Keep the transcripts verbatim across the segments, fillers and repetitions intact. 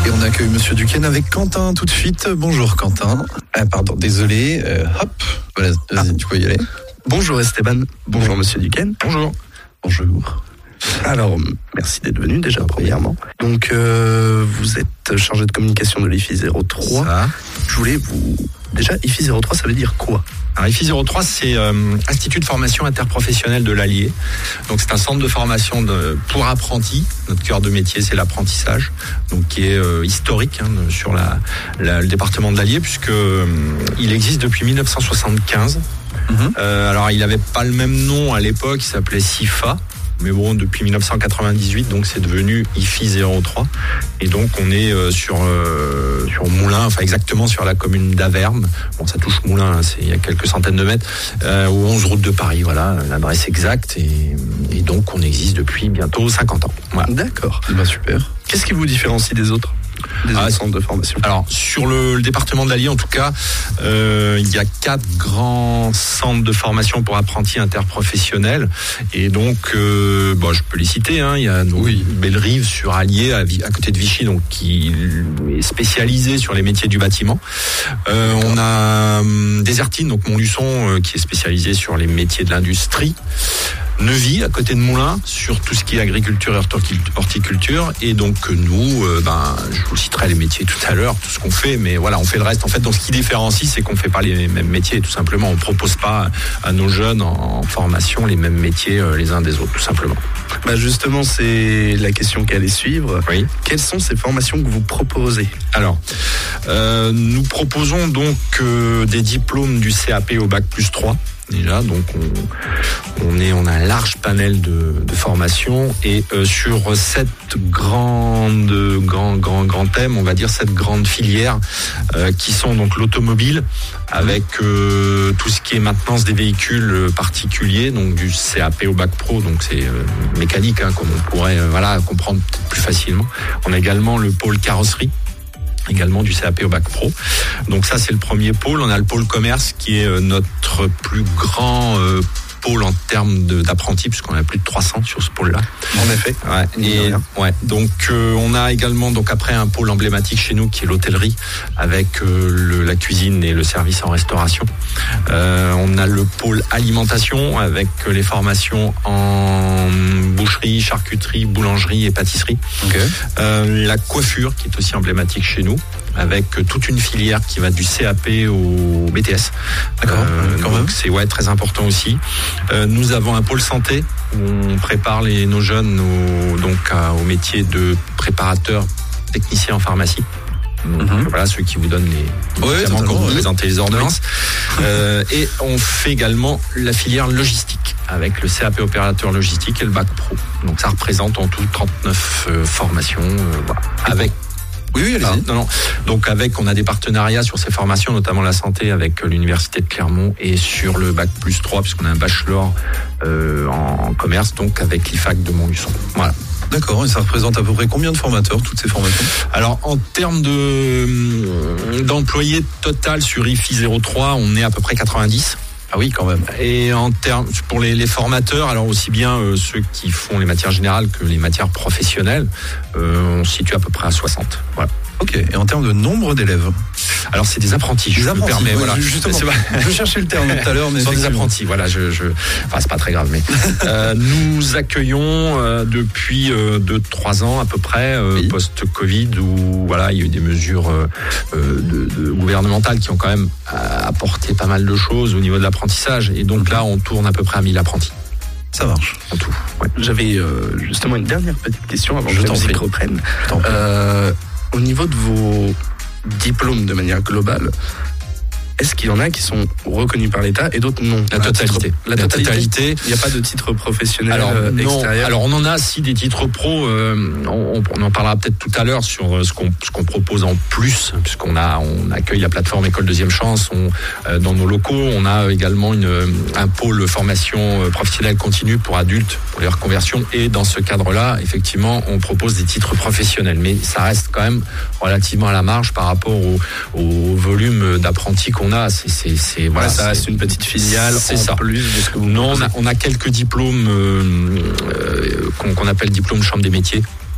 Et on accueille Monsieur Duquesne avec Quentin tout de suite. Bonjour Quentin. Ah pardon, désolé. Euh, hop, voilà, vas-y, ah. tu peux y aller. Bonjour Esteban. Bonjour Monsieur Duquesne. Bonjour. Bonjour. Alors, merci d'être venu déjà, premièrement. Donc, euh, vous êtes chargé de communication de l'I F I zéro trois. Ça. Je voulais vous... Déjà, I F I zéro trois, ça veut dire quoi ? Alors, I F I zéro trois, c'est euh, Institut de formation interprofessionnelle de l'Allier. Donc, c'est un centre de formation de, pour apprentis. Notre cœur de métier, c'est l'apprentissage, donc qui est euh, historique hein, sur la, la, le département de l'Allier, puisque euh, il existe depuis dix-neuf cent soixante-quinze. Mmh. Euh, alors, il n'avait pas le même nom à l'époque, il s'appelait C I F A. Mais bon, depuis dix-neuf cent quatre-vingt-dix-huit, donc c'est devenu I F I zéro trois. Et donc on est euh, sur euh, sur Moulins, enfin exactement sur la commune d'Avermes. Bon, ça touche Moulins, hein, c'est il y a quelques centaines de mètres, euh, aux onze route de Paris. Voilà l'adresse exacte. Et, et donc on existe depuis bientôt cinquante ans. Voilà. D'accord. Bah, super. Qu'est-ce qui vous différencie des autres? Des ah, centres de formation. Alors sur le, le département de l'Allier, en tout cas, euh, il y a quatre grands centres de formation pour apprentis interprofessionnels, et donc, euh, bon, je peux les citer. Hein, il y a donc, oui. Bellerive sur Allier, à, à côté de Vichy, donc qui est spécialisé sur les métiers du bâtiment. Euh, on a hum, Désertine, donc Montluçon, euh, qui est spécialisé sur les métiers de l'industrie. Neuvy, à côté de Moulins, sur tout ce qui est agriculture et horticulture. Et donc nous, euh, ben, je vous citerai les métiers tout à l'heure, tout ce qu'on fait, mais voilà, on fait le reste. En fait, donc ce qui différencie, c'est qu'on fait pas les mêmes métiers, tout simplement. On propose pas à nos jeunes en formation les mêmes métiers euh, les uns des autres, tout simplement. Bah justement, c'est la question qui allait suivre. Oui. Quelles sont ces formations que vous proposez ? Alors, euh, nous proposons donc euh, des diplômes du C A P au bac plus trois. Déjà, donc on, on est on a un large panel de, de formations, et euh, sur sept grandes grands grands grands thèmes, on va dire sept grandes filières euh, qui sont donc l'automobile, avec euh, tout ce qui est maintenance des véhicules particuliers, donc du C A P au bac pro, donc c'est euh, mécanique, hein, comme on pourrait euh, voilà comprendre peut-être plus facilement. On a également le pôle carrosserie, également du C A P au bac pro. Donc ça, c'est le premier pôle. On a le pôle commerce qui est notre plus grand euh, pôle en termes de, d'apprentis, puisqu'on a plus de trois cents sur ce pôle-là. En effet. Ouais. Et, ouais. Donc euh, on a également donc après un pôle emblématique chez nous qui est l'hôtellerie, avec euh, le, la cuisine et le service en restauration. Euh, on a le pôle alimentation avec les formations en boucherie, charcuterie, boulangerie et pâtisserie. Okay. Euh, la coiffure qui est aussi emblématique chez nous, avec toute une filière qui va du C A P au B T S. D'accord. Euh, Quand donc même. c'est ouais très important aussi. Euh, nous avons un pôle santé où on prépare les, nos jeunes au, donc à, au métier de préparateur technicien en pharmacie. Donc, mm-hmm. Voilà, ceux qui vous donnent les ouais, quand vous oui. présentez les ordonnances. Oui. Euh, et on fait également la filière logistique avec le C A P opérateur logistique et le bac pro. Donc ça représente en tout trente-neuf euh, formations, euh, voilà, avec Oui, oui, allez-y. Ah, non, non. Donc avec, on a des partenariats sur ces formations, notamment la santé avec l'université de Clermont, et sur le bac plus trois, puisqu'on a un bachelor euh, en commerce, donc avec l'I F A C de Montluçon. Voilà. D'accord, et ça représente à peu près combien de formateurs, toutes ces formations ? Alors, en termes de, d'employés total sur I F I zéro trois, on est à peu près quatre-vingt-dix. Ah oui, quand même. Et en termes, pour les, les formateurs, alors aussi bien euh, ceux qui font les matières générales que les matières professionnelles, euh, on se situe à peu près à soixante. Voilà. Ok, et en termes de nombre d'élèves ? Alors c'est des apprentis, des je apprentis, me permets, ouais, voilà. Justement, je cherchais le terme tout à l'heure, mais ce sont des apprentis, voilà, je, je, enfin c'est pas très grave, mais euh, nous accueillons euh, depuis euh, deux, trois ans à peu près, euh, oui. post-Covid, où voilà, il y a eu des mesures euh, de, de gouvernementales qui ont quand même apporté pas mal de choses au niveau de l'apprentissage, et donc là on tourne à peu près à mille apprentis. Ça marche. En tout. Ouais. J'avais euh, justement une dernière petite question avant je que la musique reprenne. Euh, au niveau de vos diplômes de manière globale, est-ce qu'il y en a qui sont reconnus par l'État et d'autres non ? La totalité. La totalité. Il n'y a pas de titre professionnel alors, euh, non. extérieur. Alors on en a si des titres pro. Euh, on, on en parlera peut-être tout à l'heure sur ce qu'on, ce qu'on propose en plus, puisqu'on a on accueille la plateforme École Deuxième Chance. On, euh, dans nos locaux, on a également une, un pôle formation professionnelle continue pour adultes, pour les reconversions. Et dans ce cadre-là, effectivement, on propose des titres professionnels, mais ça reste quand même relativement à la marge par rapport au, au volume d'apprentis qu'on a. C'est, c'est, c'est voilà, ouais, ça c'est, reste une petite filiale c'est en ça. plus de ce que vous non, on a, on a quelques diplômes euh, euh, qu'on, qu'on appelle diplômes chambre des métiers.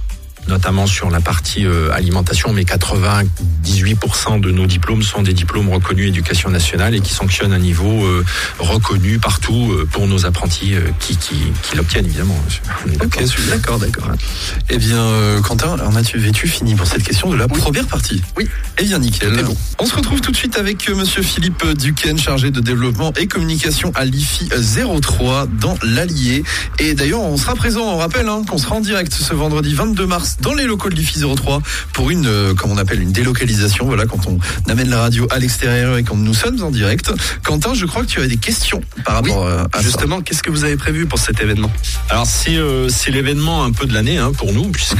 notamment sur la partie euh, alimentation, mais quatre-vingt-dix-huit pour cent de nos diplômes sont des diplômes reconnus éducation nationale et qui sanctionnent un niveau euh, reconnu partout euh, pour nos apprentis euh, qui, qui, qui l'obtiennent, évidemment. Ok, super. D'accord, d'accord. Eh bien, euh, Quentin, en as-tu fini pour cette question de la oui. première partie? Oui. Eh bien, nickel. Bon. On se retrouve tout de suite avec euh, monsieur Philippe Duquesne, chargé de développement et communication à l'I F I zéro trois dans l'Allier. Et d'ailleurs, on sera présent, on rappelle hein, qu'on sera en direct ce vendredi vingt-deux mars dans les locaux de l'I F I zéro trois pour une, euh, comme on appelle, une délocalisation. Voilà, quand on amène la radio à l'extérieur et quand nous sommes en direct. Quentin, je crois que tu as des questions par rapport oui, à justement, ça. Qu'est-ce que vous avez prévu pour cet événement? Alors, c'est, euh, c'est l'événement un peu de l'année hein, pour nous, puisque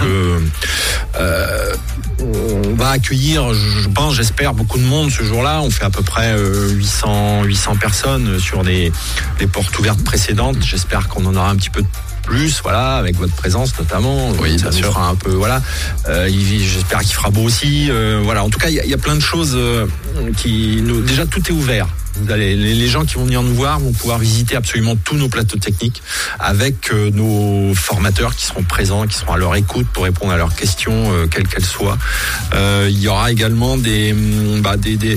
euh, on va accueillir, je pense, j'espère, beaucoup de monde ce jour-là. On fait à peu près euh, huit cents, huit cents personnes sur les, les portes ouvertes précédentes. J'espère qu'on en aura un petit peu plus, voilà, avec votre présence notamment. Oui, ça bien nous sûr. fera un peu, voilà. Euh, j'espère qu'il fera beau aussi. Euh, voilà. En tout cas, il y, y a plein de choses euh, qui, nous, déjà, tout est ouvert. Vous allez, les, les gens qui vont venir nous voir vont pouvoir visiter absolument tous nos plateaux techniques avec euh, nos formateurs qui seront présents, qui seront à leur écoute pour répondre à leurs questions, euh, quelles qu'elles soient. Euh, il y aura également des, bah, des, des,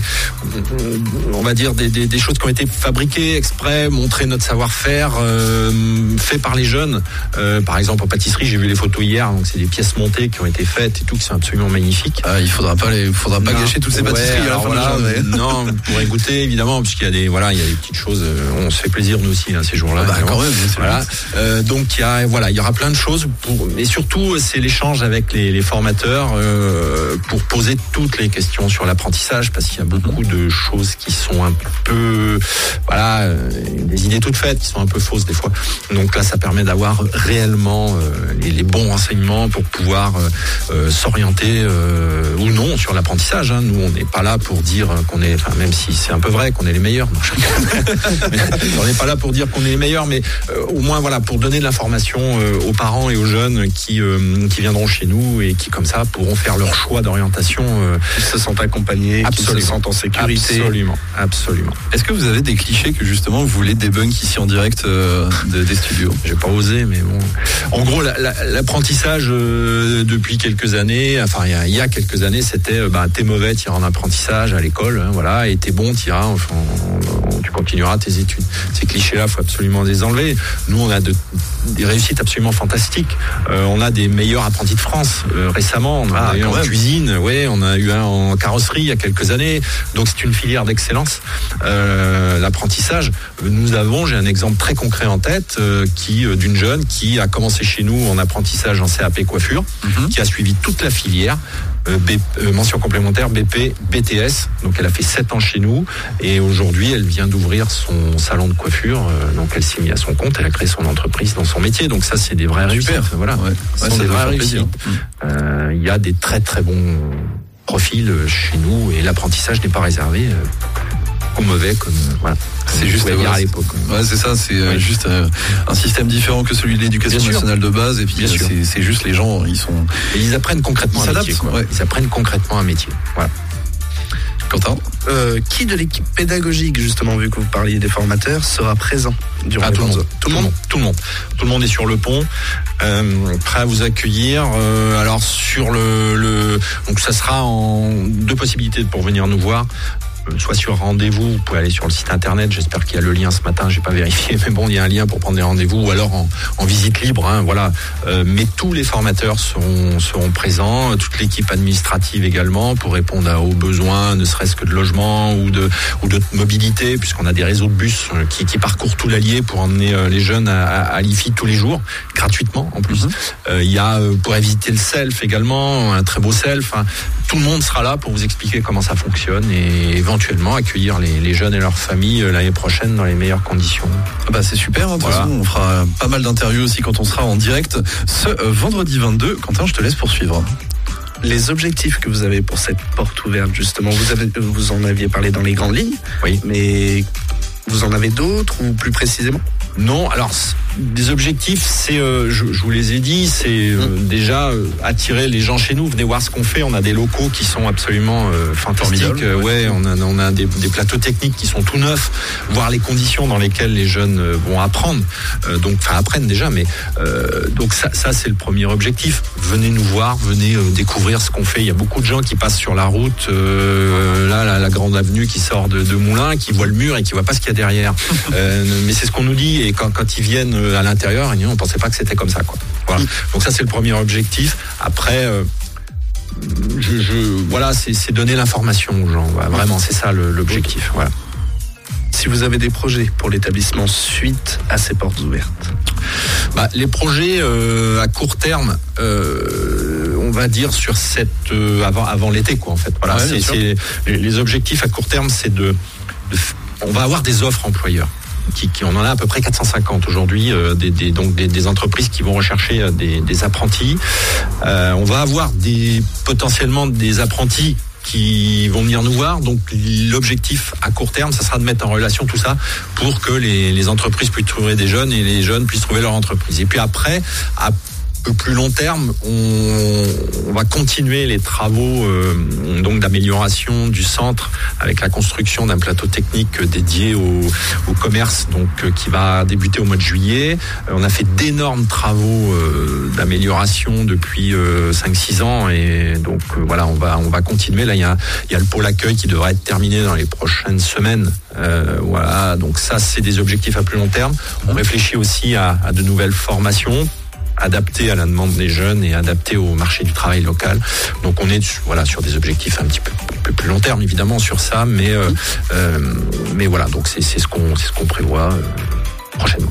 on va dire des, des, des choses qui ont été fabriquées exprès, montrer notre savoir-faire euh, fait par les jeunes. Euh, par exemple, en pâtisserie, j'ai vu les photos hier, donc c'est des pièces montées qui ont été faites et tout, qui sont absolument magnifiques. Ah, il faudra pas les, faudra pas non, gâcher toutes ces ouais, pâtisseries. Alors hein, voilà, mais... non, vous pourrez goûter évidemment. Puisqu'il y a des voilà, il y a des petites choses. On se fait plaisir nous aussi hein, ces jours-là. Ah bah, quand même, voilà. Euh, donc il y a voilà, il y aura plein de choses. Pour, mais surtout c'est l'échange avec les, les formateurs euh, pour poser toutes les questions sur l'apprentissage, parce qu'il y a beaucoup de choses qui sont un peu voilà, euh, des idées toutes faites qui sont un peu fausses des fois. Donc là, ça permet d'avoir réellement euh, les, les bons renseignements pour pouvoir euh, euh, s'orienter euh, ou non sur l'apprentissage. Hein. Nous, on n'est pas là pour dire qu'on est, enfin même si c'est un peu vrai qu'on est les meilleurs. Non, mais on n'est pas là pour dire qu'on est les meilleurs, mais euh, au moins voilà, pour donner de l'information euh, aux parents et aux jeunes qui euh, qui viendront chez nous et qui comme ça pourront faire leur choix d'orientation. Euh, Ils se sentent accompagnés, qu'ils se sentent en sécurité. Absolument, absolument. Est-ce que vous avez des clichés que justement vous voulez débunk ici en direct euh, de, des studios? J'ai pas osé, mais bon. En gros, la, la, l'apprentissage euh, depuis quelques années, enfin il y a, il y a quelques années, c'était euh, bah t'es mauvais, t'iras en apprentissage à l'école, hein, voilà, et t'es bon, t'iras enfin. Tu continueras tes études. Ces clichés-là, faut absolument les enlever. Nous, on a de, des réussites absolument fantastiques. Euh, on a des meilleurs apprentis de France euh, récemment. On a ah, eu en même. cuisine, ouais, on a eu un en carrosserie il y a quelques années. Donc c'est une filière d'excellence. Euh, l'apprentissage. Nous avons, j'ai un exemple très concret en tête, euh, qui euh, d'une jeune qui a commencé chez nous en apprentissage en C A P coiffure, mm-hmm. qui a suivi toute la filière. Euh, B, euh, mention complémentaire B P, B T S, donc elle a fait sept ans chez nous et aujourd'hui elle vient d'ouvrir son salon de coiffure, euh, donc elle s'est mise à son compte, elle a créé son entreprise dans son métier, donc ça c'est des vraies réussites. Voilà, ouais. Ce ouais, sont ça des vraies réussites. Mmh. Euh, il y a des très très bons profils chez nous et l'apprentissage n'est pas réservé euh, aux mauvais comme euh, voilà. C'est juste dire à l'époque. Ouais, c'est ça, c'est oui. juste euh, un système différent que celui de l'éducation Bien nationale sûr. de base et puis c'est, c'est juste les gens, ils sont et ils apprennent concrètement ils un métier. Quoi. Ouais. Ils apprennent concrètement un métier. Voilà. Quentin, euh, qui de l'équipe pédagogique, justement, vu que vous parliez des formateurs, sera présent durant ah, le tout, le monde. tout le monde Tout le monde. Tout le monde est sur le pont, euh, prêt à vous accueillir. Euh, alors sur le, le, donc ça sera en deux possibilités pour venir nous voir. Soit sur rendez-vous, vous pouvez aller sur le site internet, j'espère qu'il y a le lien ce matin, j'ai pas vérifié, mais bon, il y a un lien pour prendre des rendez-vous, ou alors en, en visite libre, hein, voilà. Euh, mais tous les formateurs seront, seront présents, toute l'équipe administrative également, pour répondre à, aux besoins, ne serait-ce que de logement ou de, ou de mobilité, puisqu'on a des réseaux de bus qui, qui parcourent tout l'Allier pour emmener les jeunes à, à, à l'I F I tous les jours, gratuitement en plus. Il mm-hmm. euh, y a, vous pourrez visiter le self également, un très beau self, hein. Tout le monde sera là pour vous expliquer comment ça fonctionne et éventuellement accueillir les, les jeunes et leurs familles l'année prochaine dans les meilleures conditions. Bah c'est super, hein, de toute voilà. façon, on fera pas mal d'interviews aussi quand on sera en direct ce euh, vendredi vingt-deux. Quentin, je te laisse poursuivre. Les objectifs que vous avez pour cette porte ouverte, justement, vous, avez, vous en aviez parlé dans les grandes lignes, oui. Mais vous en avez d'autres ou plus précisément ? Non, alors des objectifs, c'est, euh, je, je vous les ai dit, c'est euh, mmh. déjà euh, attirer les gens chez nous. Venez voir ce qu'on fait. On a des locaux qui sont absolument euh, fantastiques. Euh, ouais, on a, on a des, des plateaux techniques qui sont tout neufs. Voir les conditions dans lesquelles les jeunes euh, vont apprendre. Euh, donc, enfin, apprennent déjà, mais euh, donc ça, ça c'est le premier objectif. Venez nous voir, venez euh, découvrir ce qu'on fait. Il y a beaucoup de gens qui passent sur la route, euh, là, la, la grande avenue qui sort de, de Moulins, qui voient le mur et qui voient pas ce qu'il y a derrière. euh, mais c'est ce qu'on nous dit. Et quand, quand ils viennent à l'intérieur, on pensait pas que c'était comme ça, quoi. Voilà. Donc ça, c'est le premier objectif. Après, euh, je, je, voilà, c'est, c'est donner l'information aux gens. Voilà, vraiment, c'est ça le, l'objectif. Voilà. Si vous avez des projets pour l'établissement suite à ces portes ouvertes. Bah, les projets euh, à court terme, euh, on va dire sur cette euh, avant avant l'été, quoi. En fait, voilà. Ouais, c'est, c'est les, les objectifs à court terme, c'est de, de, on va avoir des offres employeurs. Qui, qui, on en a à peu près quatre cent cinquante aujourd'hui, euh, des, des, donc des, des entreprises qui vont rechercher des, des apprentis. Euh, on va avoir des, potentiellement des apprentis qui vont venir nous voir. Donc l'objectif à court terme, ça sera de mettre en relation tout ça pour que les, les entreprises puissent trouver des jeunes et les jeunes puissent trouver leur entreprise. Et puis après, à peu plus long terme, on, on va continuer les travaux euh, donc d'amélioration du centre avec la construction d'un plateau technique dédié au, au commerce, donc euh, qui va débuter au mois de juillet. Euh, on a fait d'énormes travaux euh, d'amélioration depuis euh, cinq six ans et donc euh, voilà, on va on va continuer. Là, il y a il y a le pôle accueil qui devrait être terminé dans les prochaines semaines. Euh, voilà, donc ça c'est des objectifs à plus long terme. On réfléchit aussi à, à de nouvelles formations, adapté à la demande des jeunes et adapté au marché du travail local. Donc on est voilà sur des objectifs un petit peu, un peu plus long terme évidemment sur ça, mais euh, euh, mais voilà, donc c'est c'est ce qu'on c'est ce qu'on prévoit euh, prochainement.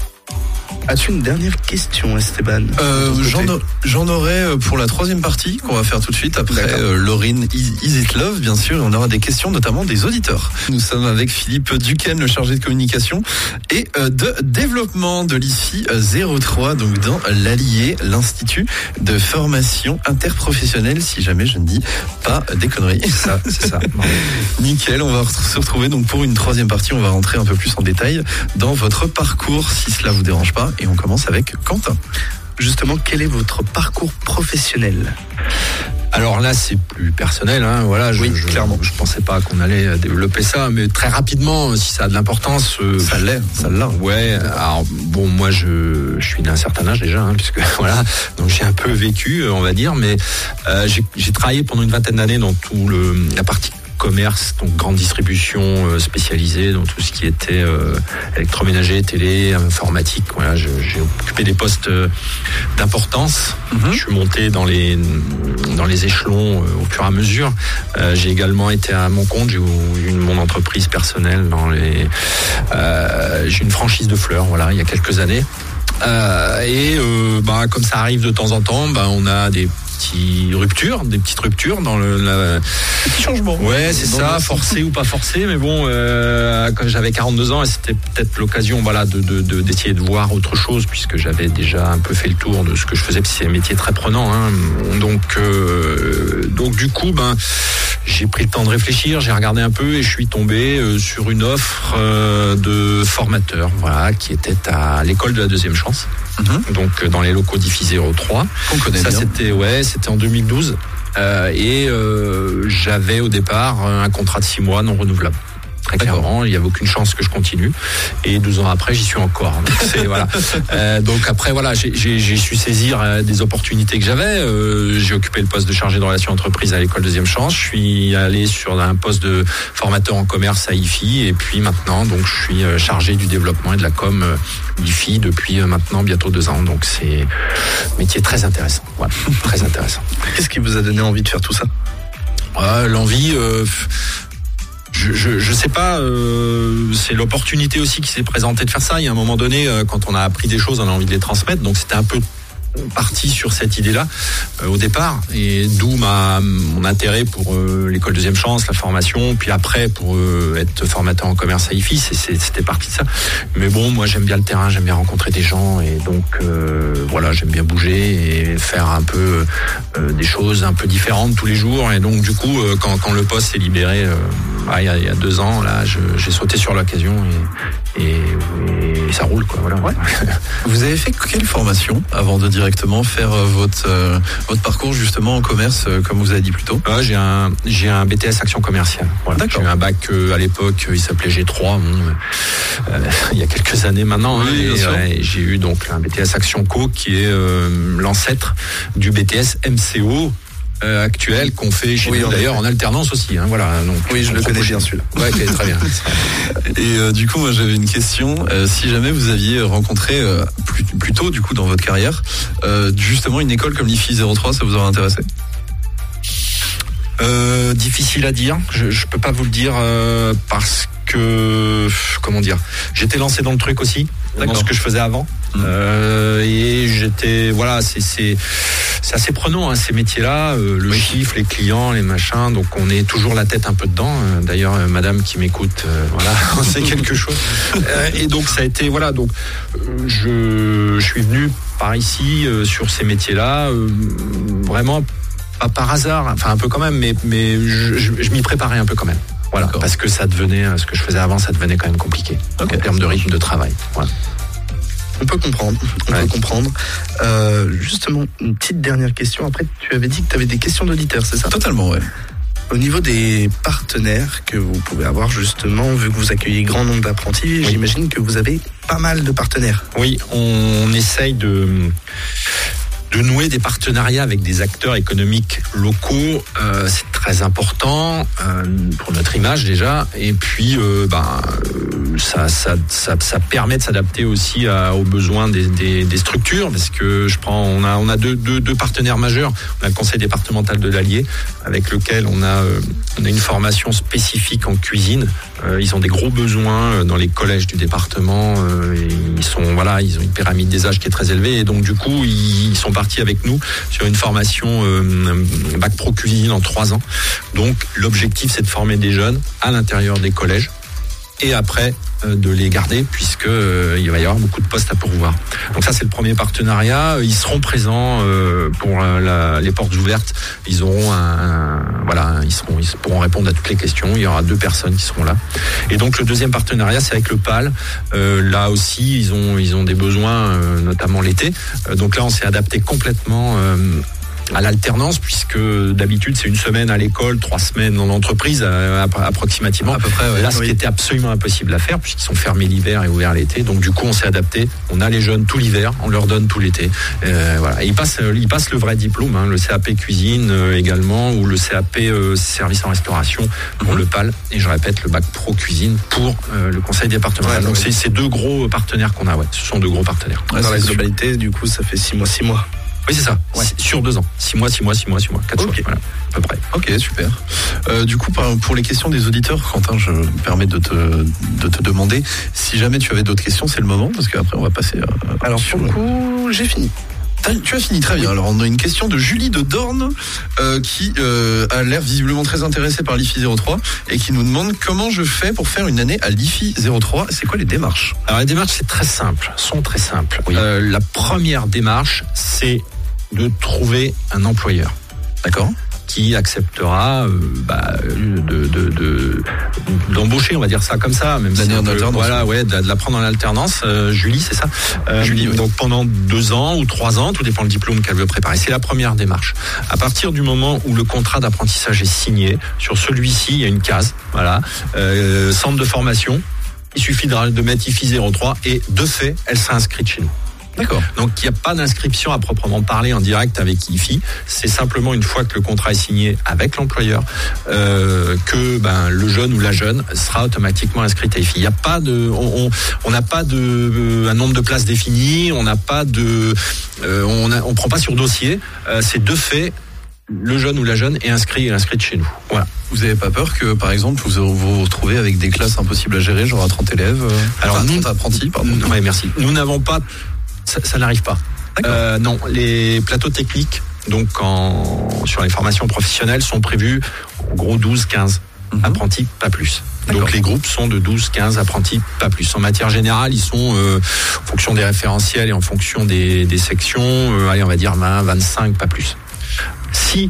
As-tu une dernière question, Esteban? euh, j'en, j'en aurai pour la troisième partie qu'on va faire tout de suite après euh, Laurine Is It Love, bien sûr. On aura des questions, notamment des auditeurs. Nous sommes avec Philippe Duquesne, le chargé de communication et euh, de développement de l'I F I zéro trois, donc dans l'Allier, l'Institut de formation interprofessionnelle, si jamais je ne dis pas des conneries. C'est ça, c'est ça. Nickel, on va se retrouver donc pour une troisième partie. On va rentrer un peu plus en détail dans votre parcours, si cela vous dérange pas. Et on commence avec Quentin. Justement, quel est votre parcours professionnel ? Alors là, c'est plus personnel, hein. Voilà, je, oui, je, clairement. Je pensais pas qu'on allait développer ça, mais très rapidement, si ça a de l'importance, euh, ça l'est, ça l'a. Ouais. Alors bon, moi, je, je suis d'un certain âge déjà, hein, puisque voilà, donc j'ai un peu vécu, on va dire, mais euh, j'ai, j'ai travaillé pendant une vingtaine d'années dans tout le la partie commerce, donc grande distribution euh, spécialisée dans tout ce qui était euh, électroménager, télé, informatique. Voilà, je, j'ai occupé des postes euh, d'importance. Mm-hmm. Je suis monté dans les dans les échelons euh, au fur et à mesure. Euh, j'ai également été à mon compte. J'ai eu une, mon entreprise personnelle dans les. Euh, j'ai une franchise de fleurs. Voilà, il y a quelques années. Euh, et euh, bah comme ça arrive de temps en temps, bah on a des petites ruptures, des petites ruptures dans le la... petit changement. Ouais, c'est ça, le... forcé ou pas forcé, mais bon, euh, quand j'avais quarante-deux ans, et c'était peut-être l'occasion, voilà, de, de, de d'essayer de voir autre chose, puisque j'avais déjà un peu fait le tour de ce que je faisais, puis c'est un métier très prenant, hein. Donc, euh, donc du coup, ben, j'ai pris le temps de réfléchir, j'ai regardé un peu et je suis tombé euh, sur une offre euh, de formateur, voilà, qui était à l'école de la deuxième chance. Mmh. Donc euh, dans les locaux d'I F I zéro trois. On connaît ça, bien. C'était ouais, c'était en deux mille douze euh, et euh, j'avais au départ un contrat de six mois non renouvelable. Très clairement, il n'y avait aucune chance que je continue. Et douze ans après, j'y suis encore. Donc, c'est, voilà. euh, donc après, voilà, j'ai, j'ai, j'ai su saisir euh, des opportunités que j'avais. Euh, j'ai occupé le poste de chargé de relations entreprises à l'école Deuxième Chance. Je suis allé sur un poste de formateur en commerce à I F I. Et puis maintenant, donc, je suis chargé du développement et de la com euh, I F I depuis euh, maintenant bientôt deux ans. Donc c'est un métier très intéressant. Voilà, très intéressant. Qu'est-ce qui vous a donné envie de faire tout ça ? euh, L'envie... Euh, Je, je, je sais pas, euh, c'est l'opportunité aussi qui s'est présentée de faire ça. Il y a un moment donné, euh, quand on a appris des choses, on a envie de les transmettre. Donc c'était un peu parti sur cette idée-là euh, au départ, et d'où ma mon intérêt pour euh, l'école Deuxième Chance, la formation, puis après pour euh, être formateur en commerce à I F I, c'est, c'est, c'était parti de ça. Mais bon, moi j'aime bien le terrain, j'aime bien rencontrer des gens, et donc euh, voilà, j'aime bien bouger et faire un peu euh, des choses un peu différentes tous les jours. Et donc du coup, euh, quand, quand le poste s'est libéré, euh, bah, il, y a, il y a deux ans, là, je, j'ai sauté sur l'occasion et, et, et ça roule, quoi. Voilà. Ouais. Vous avez fait quelle formation avant de directement faire votre euh, votre parcours justement en commerce, euh, comme vous avez dit plus tôt? euh, J'ai un j'ai un B T S action commerciale. Voilà. J'ai eu un bac euh, à l'époque, il s'appelait G trois, bon, euh, il y a quelques années maintenant. Oui, hein, et, ouais, et j'ai eu donc un B T S action co qui est euh, l'ancêtre du B T S M C O. Euh, actuel qu'on fait chez oui, nous d'ailleurs en alternance aussi, hein, voilà. Donc oui, je le connais bien celui-là. Ouais, okay, très bien. Et euh, du coup, moi j'avais une question. Euh, si jamais vous aviez rencontré euh, plus, plus tôt, du coup, dans votre carrière, euh, justement une école comme l'I F I zéro trois, ça vous aurait intéressé? Euh, difficile à dire. Je, je peux pas vous le dire euh, parce que comment dire. J'étais lancé dans le truc aussi, D'accord. dans ce que je faisais avant. Mmh. Euh, et j'étais voilà, c'est c'est c'est assez prenant hein, ces métiers-là, euh, le oui. chiffre, les clients, les machins. Donc on est toujours la tête un peu dedans. Euh, d'ailleurs, euh, Madame qui m'écoute, euh, voilà, on sait quelque chose. Euh, et donc ça a été voilà. Donc euh, je je suis venu par ici euh, sur ces métiers-là, euh, vraiment. Pas par hasard, enfin un peu quand même, mais, mais je, je, je m'y préparais un peu quand même. Voilà, D'accord. parce que ça devenait, ce que je faisais avant, ça devenait quand même compliqué okay. en termes de rythme de travail. Voilà. On peut comprendre, on ouais. peut comprendre. Euh, justement, une petite dernière question. Après, tu avais dit que tu avais des questions d'auditeurs, c'est ça? Totalement, ouais. Au niveau des partenaires que vous pouvez avoir justement, vu que vous accueillez grand nombre d'apprentis, oui. j'imagine que vous avez pas mal de partenaires. Oui, on essaye de... de nouer des partenariats avec des acteurs économiques locaux, euh, c'est très important euh, pour notre image déjà. Et puis, euh, ben, ça, ça, ça, ça permet de s'adapter aussi à, aux besoins des, des, des structures, parce que je prends, on a, on a deux, deux, deux partenaires majeurs. On a le Conseil départemental de l'Allier, avec lequel on a, euh, on a une formation spécifique en cuisine. Euh, ils ont des gros besoins dans les collèges du département. Euh, ils sont, voilà, ils ont une pyramide des âges qui est très élevée, et donc du coup, ils sont partis avec nous sur une formation euh, bac pro cuisine en trois ans. Donc l'objectif, c'est de former des jeunes à l'intérieur des collèges et après euh, de les garder, puisque euh, il va y avoir beaucoup de postes à pourvoir. Donc ça, c'est le premier partenariat. Ils seront présents euh, pour euh, la, les portes ouvertes. Ils auront un, un voilà, ils seront, ils pourront répondre à toutes les questions. Il y aura deux personnes qui seront là. Et donc le deuxième partenariat, c'est avec le P A L. Euh, là aussi, ils ont ils ont des besoins, euh, notamment l'été. Euh, donc là, on s'est adapté complètement. Euh, à l'alternance, puisque d'habitude c'est une semaine à l'école, trois semaines dans l'entreprise, euh, approximativement. À peu près, ouais. Là, ce oui. qui était absolument impossible à faire, puisqu'ils sont fermés l'hiver et ouverts l'été. Donc du coup, on s'est adapté. On a les jeunes tout l'hiver, on leur donne tout l'été. Euh, voilà. Et ils passent, ils passent le vrai diplôme, hein, le C A P cuisine euh, également, ou le C A P euh, service en restauration pour mmh. le P A L. Et je répète, le bac pro cuisine pour euh, le conseil départemental. Ouais, donc ouais. c'est ces deux gros partenaires qu'on a. Ouais, ce sont deux gros partenaires. Ouais, dans la globalité, du coup, ça fait six mois, six mois. Oui, c'est ça. Ouais. Sur deux ans. Six mois, six mois, six mois, six mois. Quatre okay. fois. Voilà. À peu près. Ok, super. Euh, du coup, pour les questions des auditeurs, Quentin, je me permets de te, de te demander si jamais tu avais d'autres questions, c'est le moment, parce qu'après, on va passer. Euh, Alors, sur le coup, j'ai fini. Tu as fini, très bien. Alors, on a une question de Julie de Dorne euh, qui euh, a l'air visiblement très intéressée par l'I F I zéro trois et qui nous demande comment je fais pour faire une année à l'I F I zéro trois. C'est quoi les démarches? Alors, les démarches, c'est très simple, sont très simples. Oui. Euh, la première démarche, c'est de trouver un employeur. D'accord? Qui acceptera euh, bah, de, de, de, d'embaucher, on va dire ça comme ça, même si on peut, voilà, ouais, de, de la prendre en alternance. Euh, Julie, c'est ça. Euh, Julie, oui. Donc pendant deux ans ou trois ans, tout dépend du diplôme qu'elle veut préparer. C'est la première démarche. À partir du moment où le contrat d'apprentissage est signé, sur celui-ci, il y a une case, voilà, euh, centre de formation. Il suffit de, de mettre I F I zéro trois et de fait, elle sera inscrite chez nous. D'accord. Donc il n'y a pas d'inscription à proprement parler en direct avec I F I. C'est simplement une fois que le contrat est signé avec l'employeur euh, que ben le jeune ou la jeune sera automatiquement inscrite à I F I. Il n'y a pas de, on on n'a pas de euh, un nombre de places défini. On n'a pas de, euh, on a, on prend pas sur dossier. Euh, c'est de fait le jeune ou la jeune est inscrit et inscrite chez nous. Voilà. Vous n'avez pas peur que, par exemple, vous vous retrouvez avec des classes impossibles à gérer, genre à trente élèves, euh, alors enfin, nous, trente apprentis, pardon. Oui, merci. Nous n'avons pas. Ça, ça n'arrive pas. Euh, non, les plateaux techniques, donc en, sur les formations professionnelles, sont prévus en gros douze quinze mm-hmm. apprentis, pas plus. D'accord. Donc les groupes sont de douze quinze apprentis, pas plus. En matière générale, ils sont euh, en fonction des référentiels et en fonction des, des sections, euh, allez, on va dire vingt vingt-cinq, pas plus. Si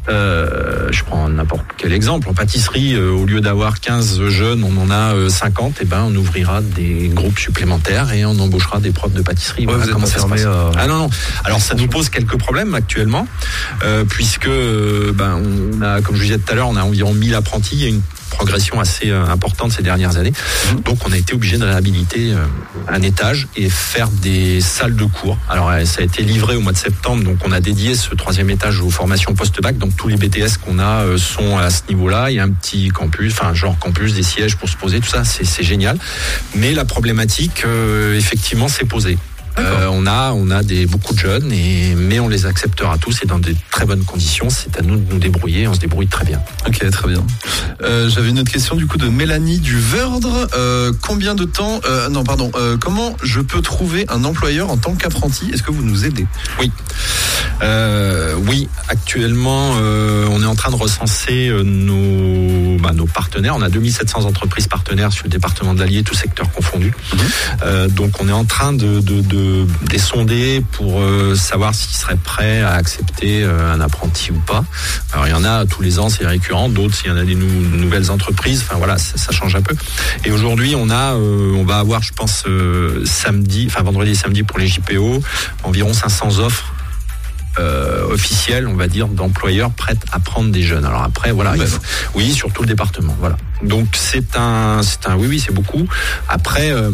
Euh, je prends n'importe quel exemple. En pâtisserie, euh, au lieu d'avoir quinze jeunes, on en a euh, cinquante. Et ben, on ouvrira des groupes supplémentaires et on embauchera des profs de pâtisserie. Ouais, voilà vous comment êtes ça se fermé, passe. euh... Ah non, non. Alors, ça nous pose quelques problèmes actuellement, euh, puisque, euh, ben, on a, comme je vous disais tout à l'heure, on a environ mille apprentis. Il y a une progression assez euh, importante ces dernières années. Mmh. Donc, on a été obligé de réhabiliter euh, un étage et faire des salles de cours. Alors, euh, ça a été livré au mois de septembre. Donc, on a dédié ce troisième étage aux formations post-bac. Donc, tous les B T S qu'on a euh, sont à ce niveau-là. Il y a un petit campus, enfin, genre campus, des sièges pour se poser, tout ça. C'est, c'est génial. Mais la problématique, euh, effectivement, s'est posée. Euh, on a, on a des, beaucoup de jeunes, et, mais on les acceptera tous et dans de très bonnes conditions. C'est à nous de nous débrouiller. On se débrouille très bien. Ok, très bien. Euh, j'avais une autre question du coup de Mélanie du Verdre. Euh, combien de temps euh, Non, pardon. Euh, comment je peux trouver un employeur en tant qu'apprenti ? Est-ce que vous nous aidez ? Oui. Euh, oui, actuellement, euh, on est en train de recenser euh, nos, bah, nos partenaires. On a deux mille sept cents entreprises partenaires sur le département de l'Allier, tout secteur confondu. Mmh. Euh, donc, on est en train de, de, de les sonder pour euh, savoir s'ils seraient prêts à accepter euh, un apprenti ou pas. Alors, il y en a tous les ans, c'est récurrent. D'autres, s'il y en a des nou- nouvelles entreprises, enfin voilà, ça, ça change un peu. Et aujourd'hui, on a, euh, on va avoir, je pense, euh, samedi, enfin vendredi et samedi pour les J P O, environ cinq cents offres. Euh, officiel, on va dire, d'employeurs prêts à prendre des jeunes. Alors après, voilà, il faut, oui, sur tout le département, voilà. Donc c'est un, c'est un, oui, oui, c'est beaucoup. Après, euh,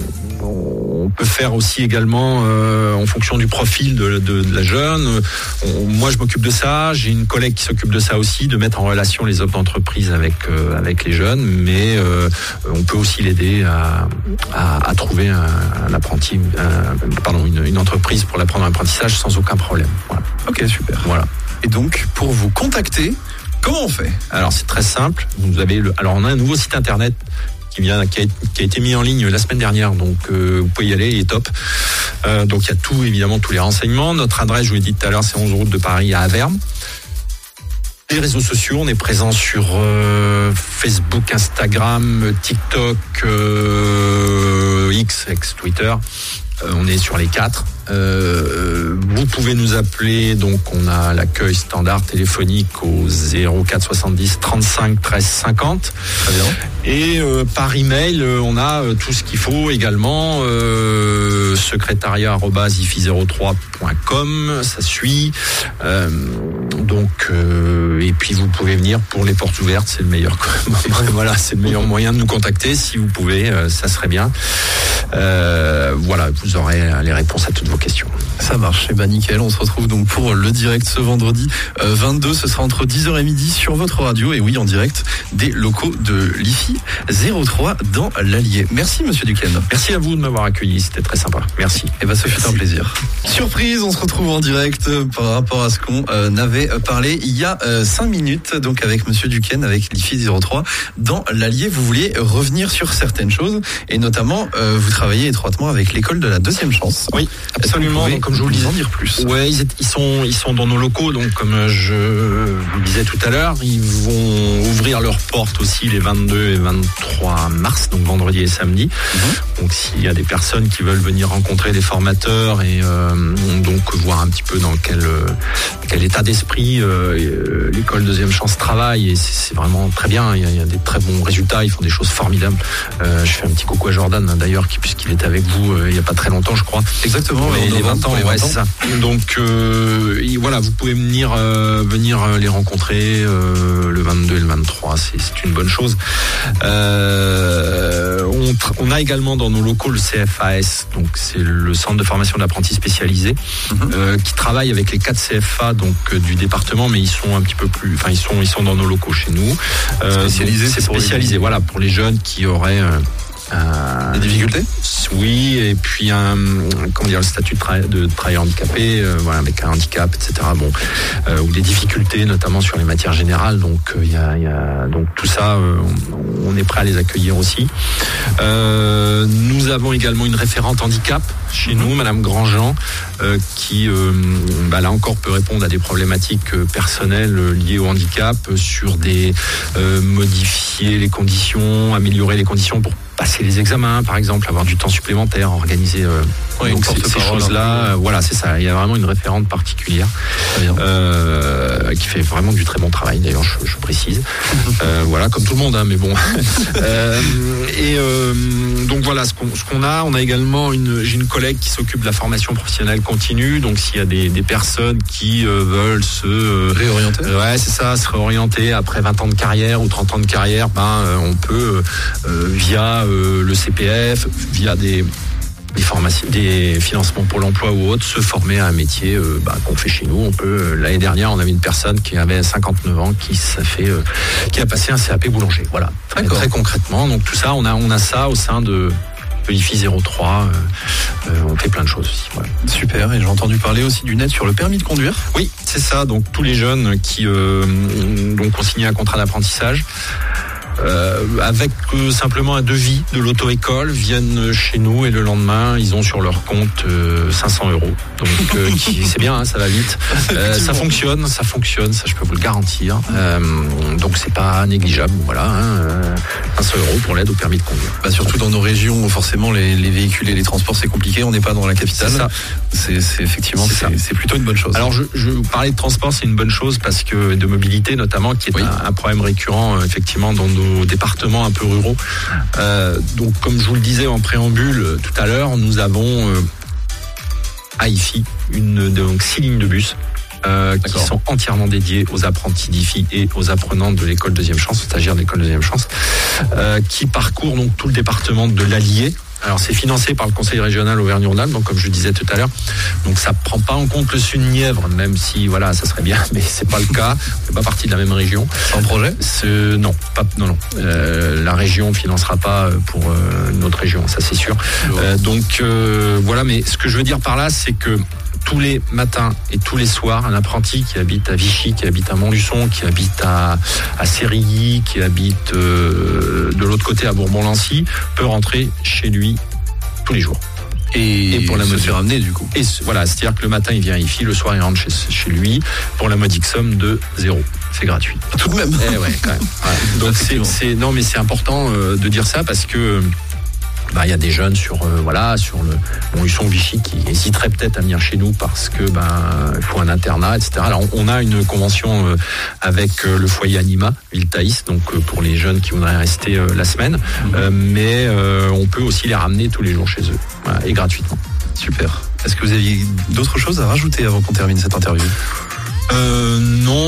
on peut faire aussi également, euh, en fonction du profil de, de, de la jeune. On, moi, je m'occupe de ça. J'ai une collègue qui s'occupe de ça aussi, de mettre en relation les offres d'entreprise avec euh, avec les jeunes. Mais euh, on peut aussi l'aider à, à, à trouver un, un apprenti, un, pardon, une, une entreprise pour la prendre en apprentissage sans aucun problème. Voilà. Ok, super. Voilà. Et donc, pour vous contacter, comment on fait ? Alors, c'est très simple. Vous avez le, alors, on a un nouveau site internet qui vient, qui a, qui a été mis en ligne la semaine dernière. Donc, euh, vous pouvez y aller, il est top. Euh, donc, il y a tout, évidemment, tous les renseignements. Notre adresse, je vous l'ai dit tout à l'heure, c'est onze route de Paris à Avermes. Les réseaux sociaux, on est présent sur euh, Facebook, Instagram, TikTok, euh, X, ex-Twitter. Euh, on est sur les quatre. Euh, vous pouvez nous appeler, donc on a l'accueil standard téléphonique au zéro quatre soixante-dix trente-cinq treize cinquante. Très bien. Et euh, par email, euh, on a euh, tout ce qu'il faut également. Euh, secrétariat arobase i f i zéro trois point com, ça suit. Euh, donc euh, et puis vous pouvez venir pour les portes ouvertes, c'est le meilleur. Voilà, c'est le meilleur moyen de nous contacter. Si vous pouvez, euh, ça serait bien. Euh, voilà, vous aurez les réponses à toutes vos questions. Ça marche, et ben nickel. On se retrouve donc pour le direct ce vendredi euh, vingt-deux. Ce sera entre dix heures et midi sur votre radio. Et oui, en direct des locaux de l'I F I zéro trois dans l'Allier. Merci, monsieur Duquesne. Merci à vous de m'avoir accueilli. C'était très sympa. Merci. Et ben, ce fut un plaisir. Surprise, on se retrouve en direct par rapport à ce qu'on euh, avait parlé il y a euh, cinq minutes. Donc, avec monsieur Duquesne, avec l'I F I zéro trois dans l'Allier. Vous vouliez revenir sur certaines choses. Et notamment, euh, vous travaillez étroitement avec l'école de la deuxième chance. Oui, absolument. Donc, comme je vous le disais, en dire plus. Ouais, ils, ils sont ils sont dans nos locaux, donc comme je vous le disais tout à l'heure, ils vont ouvrir leurs portes aussi les vingt-deux et vingt-trois mars, donc vendredi et samedi. Mmh. Donc s'il y a des personnes qui veulent venir rencontrer des formateurs et euh, donc voir un petit peu dans quel quel état d'esprit euh, l'école Deuxième Chance travaille, et c'est, c'est vraiment très bien. Il y, a, il y a des très bons résultats, ils font des choses formidables. Euh, je fais un petit coucou à Jordan d'ailleurs, qui puisqu'il était avec vous euh, il n'y a pas très longtemps, je crois. Exactement. Les, les vingt ans, les vingt ouais, ans. c'est ça. Donc euh, voilà, vous pouvez venir euh, venir les rencontrer euh, le vingt-deux et le vingt-trois, c'est, c'est une bonne chose. Euh, on, tr- on a également dans nos locaux le C F A S, donc c'est le centre de formation d'apprentis spécialisés, mm-hmm. euh, qui travaille avec les quatre C F A donc euh, du département, mais ils sont un petit peu plus, enfin ils sont ils sont dans nos locaux chez nous. Euh, spécialisé, c'est spécialisé, les... voilà, pour les jeunes qui auraient euh, Euh, des difficultés ? Oui, et puis un, comment dire, le statut de, tra- de travailleur handicapé, euh, voilà, avec un handicap, et cetera. Bon, euh, ou des difficultés, notamment sur les matières générales. Donc, il euh, y, a, y a donc tout ça, euh, on, on est prêt à les accueillir aussi. Euh, nous avons également une référente handicap chez mmh. nous, Madame Grandjean, euh, qui euh, bah, là encore peut répondre à des problématiques euh, personnelles euh, liées au handicap, euh, sur des euh, modifier les conditions, améliorer les conditions pour passer les examens, par exemple, avoir du temps supplémentaire, organiser euh, oui, donc ces, ces choses-là. Euh, voilà, c'est ça. Il y a vraiment une référente particulière euh, qui fait vraiment du très bon travail. D'ailleurs, je, je précise. euh, voilà, comme tout le monde, hein, mais bon. euh, et euh, donc voilà, ce qu'on, ce qu'on a, on a également une, j'ai une collègue qui s'occupe de la formation professionnelle continue. Donc s'il y a des, des personnes qui euh, veulent se euh, réorienter, euh, ouais, c'est ça, se réorienter après vingt ans de carrière ou trente ans de carrière, ben euh, on peut euh, via euh, le C P F, via des des formations, des financements pour l'emploi ou autres, se former à un métier euh, bah, qu'on fait chez nous. On peut. Euh, l'année dernière, on avait une personne qui avait cinquante-neuf ans, qui ça fait, euh, qui a passé un C A P boulanger. Voilà, très, très concrètement. Donc tout ça, on a, on a ça au sein de l'I F I zéro trois. Euh, euh, on fait plein de choses aussi. Voilà. Super. Et j'ai entendu parler aussi du net sur le permis de conduire. Oui, c'est ça. Donc tous les jeunes qui euh, donc ont signé un contrat d'apprentissage. Euh, avec euh, simplement un devis de l'auto-école, viennent chez nous et le lendemain ils ont sur leur compte euh, cinq cents euros. Donc euh, qui, c'est bien, hein, ça va vite. Euh, ça fonctionne, ça fonctionne, ça je peux vous le garantir. Euh, donc c'est pas négligeable. Voilà, hein, euh, cinq cents euros pour l'aide au permis de conduire. Bah, surtout dans nos régions où forcément les, les véhicules et les transports c'est compliqué. On n'est pas dans la capitale. C'est ça. C'est, c'est effectivement c'est, c'est, c'est plutôt une bonne chose. Alors je, je vous parlais de transport, c'est une bonne chose parce que de mobilité notamment, qui est oui. un, un problème récurrent effectivement dans nos aux départements un peu ruraux. Euh, donc, comme je vous le disais en préambule euh, tout à l'heure, nous avons euh, à I F I une, donc, six lignes de bus euh, qui sont entièrement dédiées aux apprentis d'I F I et aux apprenants de l'école Deuxième Chance, aux stagiaires de l'école Deuxième Chance, euh, qui parcourent donc tout le département de l'Allier. Alors c'est financé par le Conseil régional Auvergne-Rhône-Alpes, donc comme je le disais tout à l'heure, donc ça prend pas en compte le Sud-Nièvre, même si voilà ça serait bien, mais c'est pas le cas, on fait pas partie de la même région. C'est un projet ? c'est, Non, pas non non. Euh, la région financera pas pour euh, notre région, ça c'est sûr. Euh, donc euh, voilà, mais ce que je veux dire par là, c'est que tous les matins et tous les soirs, un apprenti qui habite à Vichy, qui habite à Montluçon, qui habite à, à Sérilly, qui habite euh, de l'autre côté à Bourbon-Lancy, peut rentrer chez lui tous les jours. Et, et pour la modique ramener du coup. Et voilà, c'est-à-dire que le matin il vient à I F I, le soir il rentre chez, chez lui pour la modique somme de zéro. C'est gratuit. Tout de même. Eh ouais, quand même. Ouais. Donc c'est, c'est non mais c'est important euh, de dire ça parce que bah il y a des jeunes sur euh, voilà sur le Montluçon Vichy qui hésiteraient peut-être à venir chez nous parce que ben il faut un internat, et cetera. Alors on, on a une convention euh, avec euh, le foyer Anima Ville-Thaïs, donc euh, pour les jeunes qui voudraient rester euh, la semaine, euh, mais euh, on peut aussi les ramener tous les jours chez eux, voilà, et gratuitement. Super. Est-ce que vous aviez d'autres choses à rajouter avant qu'on termine cette interview ? Euh, non.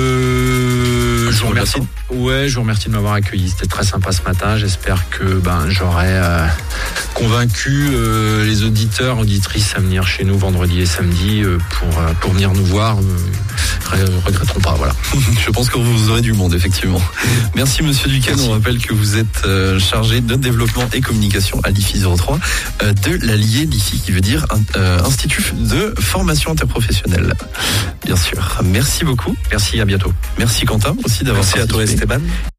Euh, je vous remercie. Ouais, je vous remercie de m'avoir accueilli. C'était très sympa ce matin. J'espère que ben j'aurai euh, convaincu euh, les auditeurs, auditrices à venir chez nous vendredi et samedi euh, pour euh, pour venir nous voir. Euh, regretteront pas. Voilà. Je pense que vous aurez du monde effectivement. Merci Monsieur Duquesne. On rappelle que vous êtes euh, chargé de développement et communication à l'I F I zéro trois euh, de l'Allier, l'I F I qui veut dire euh, Institut de formation interprofessionnelle. Bien sûr. Merci beaucoup. Merci, à bientôt. Merci Quentin aussi d'avoir Merci à toi Esteban.